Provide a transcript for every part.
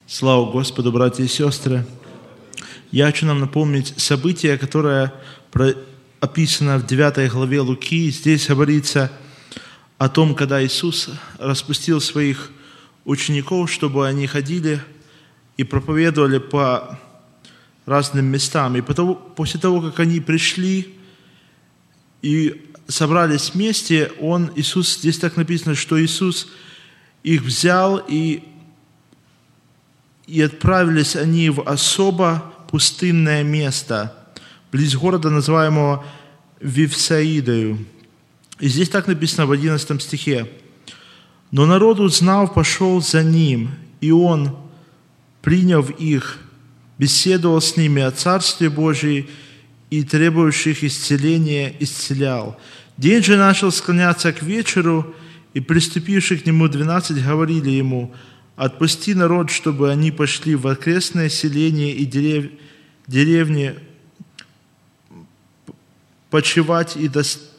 Слава Господу, братья и сестры! Я хочу нам напомнить событие, которое описано в 9 главе Луки. Здесь говорится о том, когда Иисус распустил своих учеников, чтобы они ходили и проповедовали по разным местам. И после того, как они пришли и собрались вместе, Иисус, здесь так написано, что Иисус их взял, и отправились они в особо пустынное место, близ города, называемого Вифсаидою. И здесь так написано в 11 стихе. «Но народ, узнав, пошел за ним, и он, приняв их, беседовал с ними о Царстве Божьем и требующих исцеления исцелял. День же начал склоняться к вечеру, и приступившие к нему 12 говорили ему: отпусти народ, чтобы они пошли в окрестное селение и деревни почивать и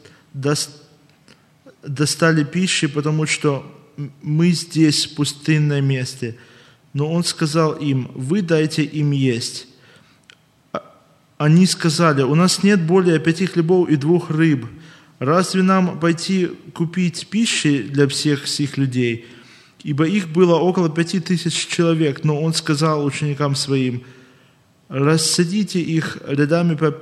достали пищи, потому что мы здесь в пустынном месте. Но он сказал им: вы дайте им есть. Они сказали: у нас нет более 5 хлебов и 2 рыб. Разве нам пойти купить пищи для всех сих людей? Ибо их было около 5000 человек. Но он сказал ученикам своим: рассадите их рядами по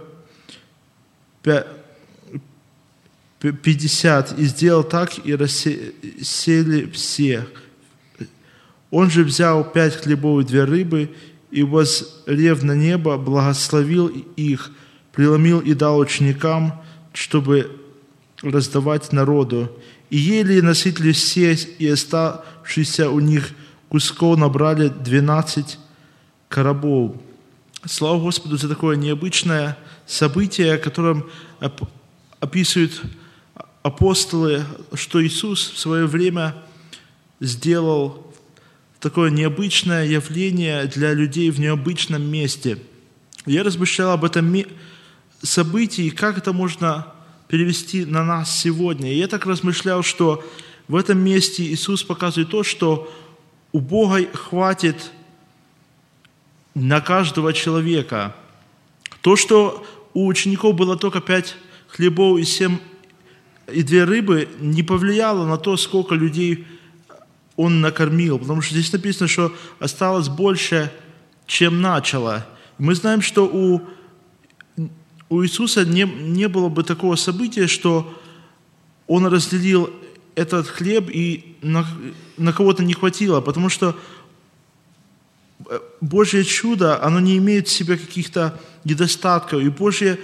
50, и сделал так, и рассели все. Он же взял 5 хлебов и 2 рыбы, и, воззрев на небо, благословил их, преломил и дал ученикам, чтобы раздавать народу. И ели и насытились все, и оставшиеся у них кусков набрали 12 коробов». Слава Господу за такое необычное событие, которым описывают апостолы, что Иисус в свое время сделал такое необычное явление для людей в необычном месте. Я размышлял об этом событии, как это можно перевести на нас сегодня. И я так размышлял, что в этом месте Иисус показывает то, что у Бога хватит на каждого человека. То, что у учеников было только 5 хлебов и 2 рыбы, не повлияло на то, сколько людей Он накормил. Потому что здесь написано, что осталось больше, чем начало. Мы знаем, что у Иисуса не было бы такого события, что Он разделил этот хлеб, и на кого-то не хватило, потому что Божье чудо, оно не имеет в себе каких-то недостатков, и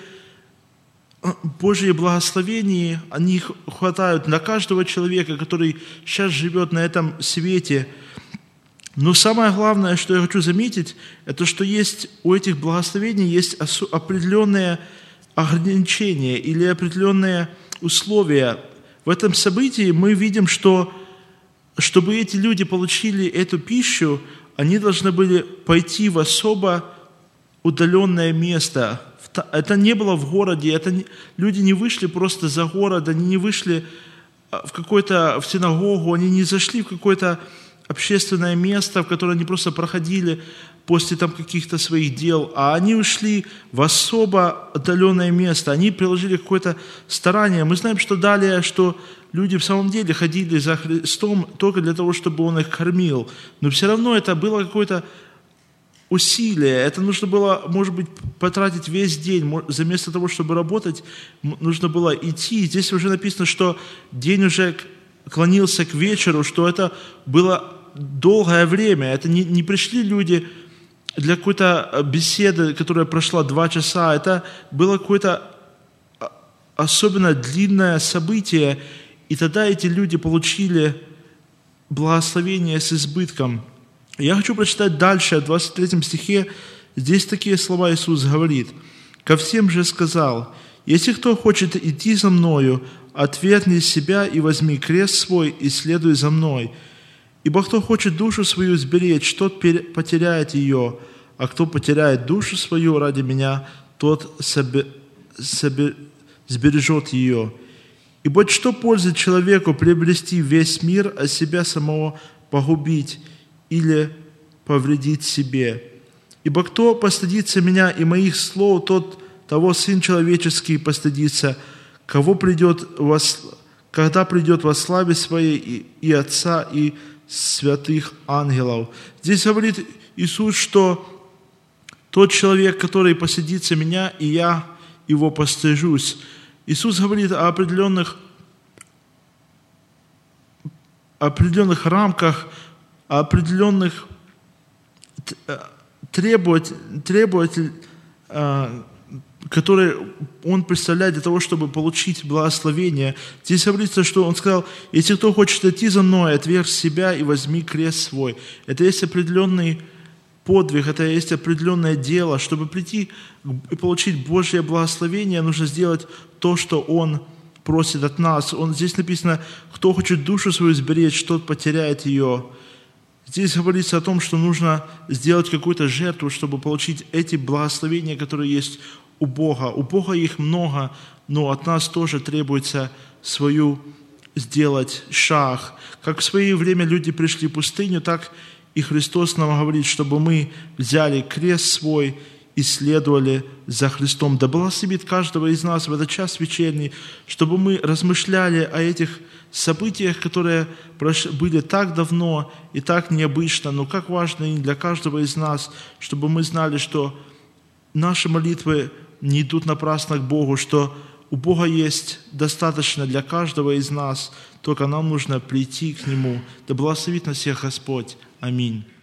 Божьи благословения, они хватают на каждого человека, который сейчас живет на этом свете. Но самое главное, что я хочу заметить, это что у этих благословений есть определенные ограничения или определенные условия. В этом событии мы видим, что чтобы эти люди получили эту пищу, они должны были пойти в особо удаленное место. Это не было в городе, люди не вышли просто за город, они не вышли в синагогу, они не зашли в какое-то общественное место, в которое они просто проходили после каких-то своих дел, а они ушли в особо отдаленное место, они приложили какое-то старание. Мы знаем, что далее, что люди в самом деле ходили за Христом только для того, чтобы Он их кормил, но все равно это было какое-то усилие, это нужно было, может быть, потратить весь день, вместо того, чтобы работать, нужно было идти. Здесь уже написано, что день уже клонился к вечеру, что это было долгое время, это не пришли люди для какой-то беседы, которая прошла 2 часа, это было какое-то особенно длинное событие, и тогда эти люди получили благословение с избытком. Я хочу прочитать дальше, в 23 стихе, здесь такие слова Иисус говорит: «Ко всем же сказал: если кто хочет идти за Мною, отвергни себя и возьми крест свой и следуй за Мной. Ибо кто хочет душу свою сберечь, тот потеряет ее, а кто потеряет душу свою ради Меня, тот сбережет ее. Ибо что пользы человеку приобрести весь мир, а себя самого погубить? Или повредить себе. Ибо кто постыдится меня и моих слов, того Сын Человеческий постыдится, когда придет во славе Своей и Отца, и святых ангелов». Здесь говорит Иисус, что тот человек, который постыдится меня, и я его постыжусь. Иисус говорит о определенных рамках, о определенных требователь, которые Он представляет для того, чтобы получить благословение. Здесь говорится, что Он сказал: «Если кто хочет идти за Мной, отвергь себя и возьми крест свой». Это есть определенный подвиг, это есть определенное дело. Чтобы прийти и получить Божье благословение, нужно сделать то, что Он просит от нас. Здесь написано: «Кто хочет душу свою сберечь, тот потеряет ее». Здесь говорится о том, что нужно сделать какую-то жертву, чтобы получить эти благословения, которые есть у Бога. У Бога их много, но от нас тоже требуется свою сделать шаг. Как в свое время люди пришли в пустыню, так и Христос нам говорит, чтобы мы взяли крест свой и следовали за Христом. Да благословит каждого из нас в этот час вечерний, чтобы мы размышляли о этих событиях, которые были так давно и так необычно, но как важно и для каждого из нас, чтобы мы знали, что наши молитвы не идут напрасно к Богу, что у Бога есть достаточно для каждого из нас, только нам нужно прийти к Нему. Да благословит нас всех Господь. Аминь.